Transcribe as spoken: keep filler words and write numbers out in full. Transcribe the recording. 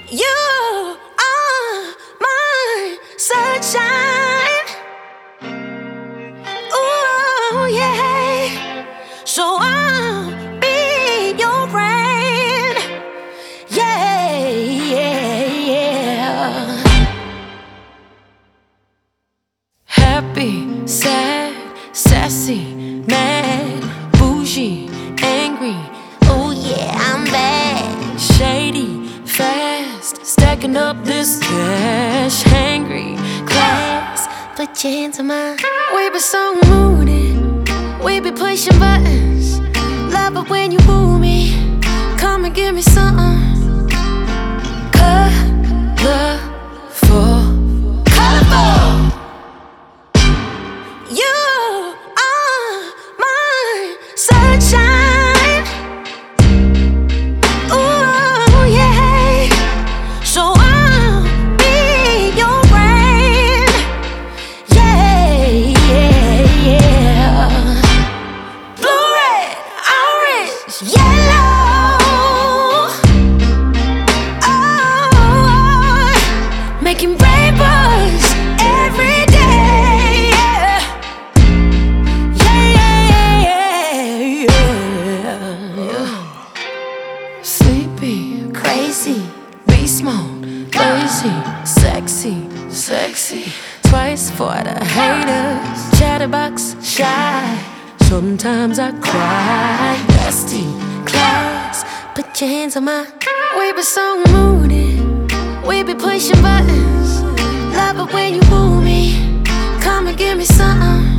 You are my sunshine. Ooh, yeah. So I'll be your rain. Yeah, yeah, yeah. Happy, sad, sassy, mad, bougie, angry. Oh yeah, I'm bad. Shady, fast, stacking up this cash. Hangry, class, put you into my. We be so moody, we be pushing buttons. Love it when you woo me. Come and give me something colorful, colorful. You are my sunshine. Ooh, yeah. So I'll be your rain. Yeah, yeah, yeah. Blue, red, orange, yellow. Oh, making rainbows every day. Yeah. Sleepy, crazy, beast mode, lazy, sexy, sexy. Twice for the haters, chatterbox, shy. Sometimes I cry, dusty, class. Put your hands on my. We be so moody, we be pushing buttons. Love it when you woo me. Come and give me something